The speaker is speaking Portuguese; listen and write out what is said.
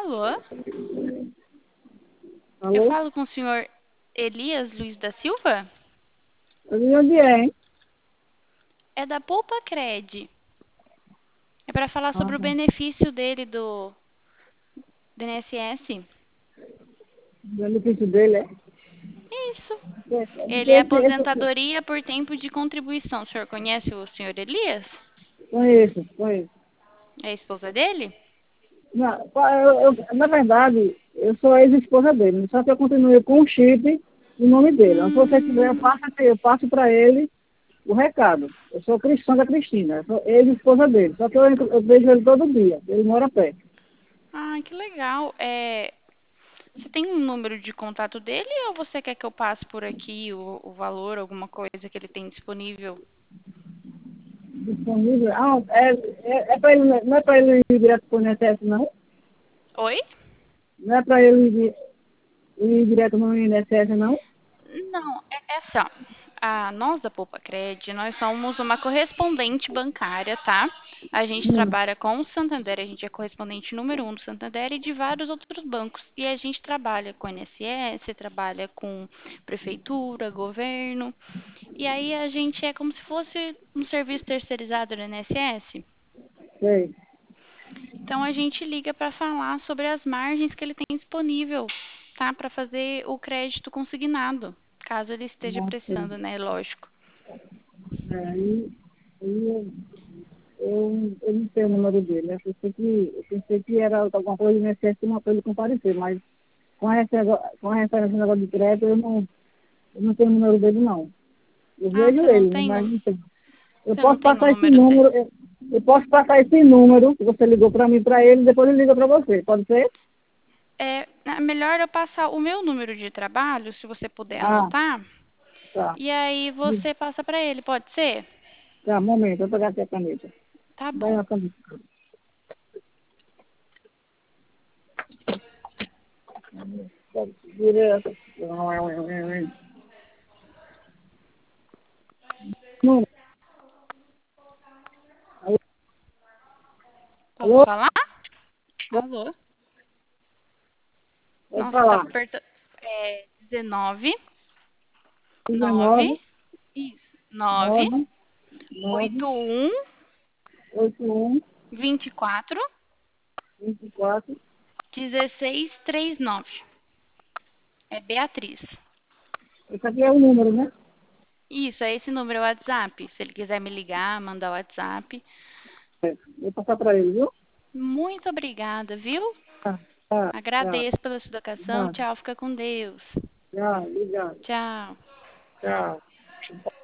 Alô? Eu Alô? falo com o senhor Elias Luiz da Silva? De onde é, hein? É da Poupa Cred. É para falar Ah, sobre o benefício dele do INSS. o benefício dele é? Isso. Ele é Esse, aposentadoria por tempo de contribuição. O senhor conhece o senhor Elias? conheço. É a esposa dele? Não, na verdade, eu sou a ex-esposa dele, só que eu continuei com o chip no nome dele. Então, se você quiser, Hum. eu passo para ele o recado. Eu sou cristã da Cristina, eu sou ex-esposa dele, só que eu vejo ele todo dia, ele mora perto. Ah, que legal. Você tem um número de contato dele ou você quer que eu passe por aqui o valor, alguma coisa que ele tem disponível? Disponível. É para ele, não é para ele ir direto para o INSS, não? Oi? Não é para ele ir direto no INSS, não? Não, é essa. Nós da Poupa Cred, nós somos uma correspondente bancária, tá? A gente Hum, trabalha com o Santander, a gente é correspondente número um do Santander e de vários outros bancos. E a gente trabalha com INSS, trabalha com prefeitura, governo. E aí a gente é como se fosse um serviço terceirizado do INSS. sei. Então a gente liga para falar sobre as margens que ele tem disponível, tá? Para fazer o crédito consignado, caso ele esteja Não sei. precisando, né? Lógico. Aí eu não sei o número dele. Eu pensei que era alguma coisa necessária, uma coisa de comparecer, mas com a referência do negócio de crédito, eu não tenho o número dele, não. Eu Ah, vejo você não ele, tem mas não tenho. Eu você não posso tem o passar esse número dele? número, eu posso passar esse número que você ligou para mim, para ele, depois ele liga para você. Pode ser? É melhor eu passar o meu número de trabalho, se você puder Ah, anotar, tá. e aí você passa para ele, pode ser? Tá, um momento, eu vou pegar aqui a caneta. Tá Vai bom. a caneta. Direto. Número. Posso Alô? falar? Alô? Pode Nossa, tá falar. apertando. É 19 9 19, isso, 9 9, 9, 81 81, 24 24. 1639. É Beatriz. Esse aqui é o número, né? Isso, é esse número, é o WhatsApp. Se ele quiser me ligar, mandar o WhatsApp. Vou passar para ele, viu? Muito obrigada, viu? Tá, tá. Agradeço pela sua educação. Tá, Tchau, fica com Deus. tá, obrigado. Tchau. Tchau.